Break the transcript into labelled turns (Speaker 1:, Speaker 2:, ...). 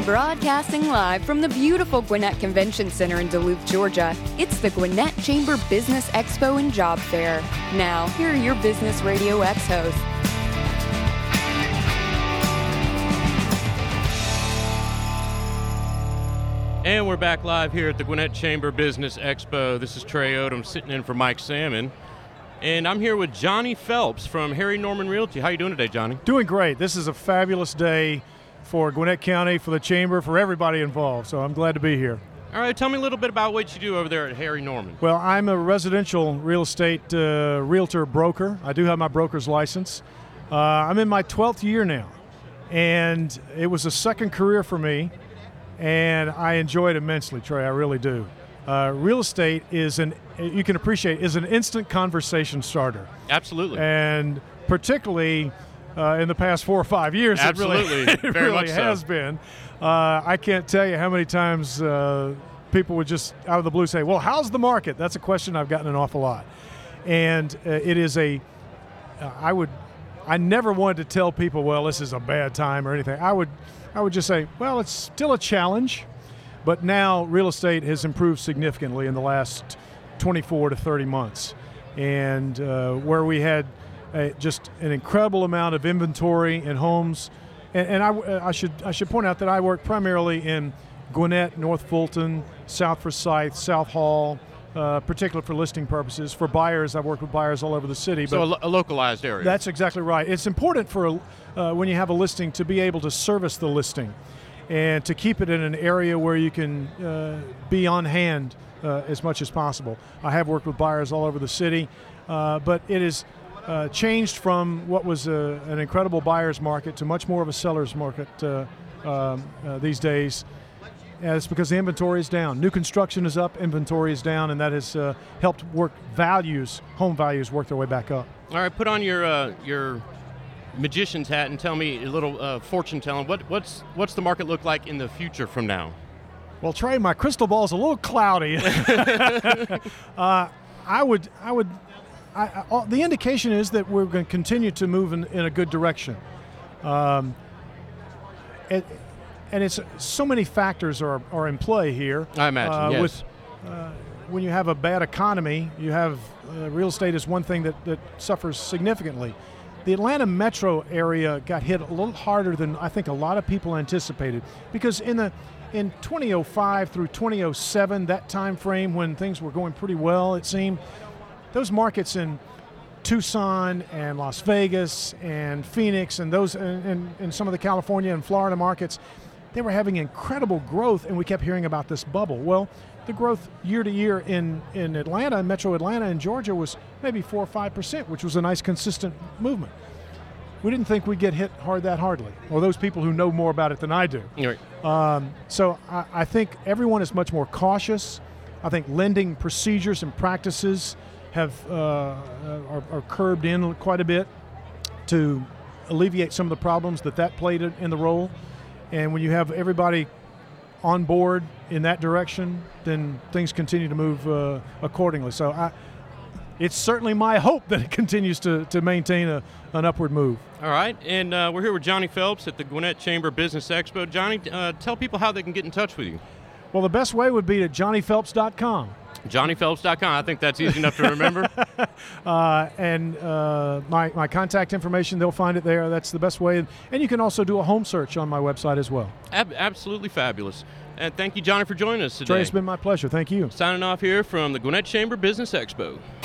Speaker 1: Broadcasting live from the beautiful Gwinnett Convention Center in Duluth, Georgia, it's the Gwinnett Chamber Business Expo and Job Fair. Now, here are your Business Radio X hosts.
Speaker 2: And we're back live here at the Gwinnett Chamber Business Expo. This is Trey Odom sitting in for Mike Salmon. And I'm here with Johnny Phelps from Harry Norman Realty. How you doing today, Johnny?
Speaker 3: Doing great. This is a fabulous day for Gwinnett County, for the Chamber, for everybody involved. So I'm glad to be here.
Speaker 2: All right, tell me a little bit about what you do over there at Harry Norman.
Speaker 3: Well, I'm a residential real estate realtor broker. I do have my broker's license. I'm in my 12th year now, and it was a second career for me, and I enjoy it immensely, Trey. I really do. Real estate is you can appreciate, is an instant conversation starter.
Speaker 2: Absolutely.
Speaker 3: And particularly in the past 4 or 5 years,
Speaker 2: absolutely,
Speaker 3: it really has been. I can't tell you how many times people would just out of the blue say, well, how's the market? That's a question I've gotten an awful lot. And it is I never wanted to tell people, well, this is a bad time or anything. I would just say, well, it's still a challenge, but now real estate has improved significantly in the last 24 to 30 months. And where we had just an incredible amount of inventory in homes. And I should point out that I work primarily in Gwinnett, North Fulton, South Forsyth, South Hall, particularly for listing purposes. For buyers, I've worked with buyers all over the city.
Speaker 2: So a localized area.
Speaker 3: That's exactly right. It's important for when you have a listing to be able to service the listing and to keep it in an area where you can be on hand as much as possible. I have worked with buyers all over the city, but it is changed from what was an incredible buyer's market to much more of a seller's market these days. And it's because the inventory is down. New construction is up, inventory is down, and that has helped home values work their way back up.
Speaker 2: All right, put on your magician's hat and tell me a little fortune telling. What's the market look like in the future from now?
Speaker 3: Well, Trey, my crystal ball is a little cloudy. The indication is that we're going to continue to move in a good direction. And it's so many factors are in play here.
Speaker 2: I imagine, yes.
Speaker 3: When you have a bad economy, you have real estate is one thing that suffers significantly. The Atlanta metro area got hit a little harder than I think a lot of people anticipated, because in 2005 through 2007, that time frame when things were going pretty well, it seemed, those markets in Tucson and Las Vegas and Phoenix and those and some of the California and Florida markets, they were having incredible growth, and we kept hearing about this bubble. Well, the growth year to year in Atlanta, Metro Atlanta and Georgia was maybe 4 or 5%, which was a nice consistent movement. We didn't think we'd get hit that hardly, or those people who know more about it than I do.
Speaker 2: Right.
Speaker 3: So I think everyone is much more cautious. I think lending procedures and practices are curbed in quite a bit to alleviate some of the problems that played in the role. And when you have everybody on board in that direction, then things continue to move accordingly. So it's certainly my hope that it continues to maintain an upward move.
Speaker 2: All right, and we're here with Johnny Phelps at the Gwinnett Chamber Business Expo. Johnny, tell people how they can get in touch with you.
Speaker 3: Well, the best way would be to johnnyphelps.com.
Speaker 2: johnnyphelps.com. I think that's easy enough to remember.
Speaker 3: And my contact information, they'll find it there. That's the best way. And you can also do a home search on my website as well.
Speaker 2: Absolutely fabulous. And thank you, Johnny, for joining us today.
Speaker 3: Trey, it's been my pleasure. Thank you.
Speaker 2: Signing off here from the Gwinnett Chamber Business Expo.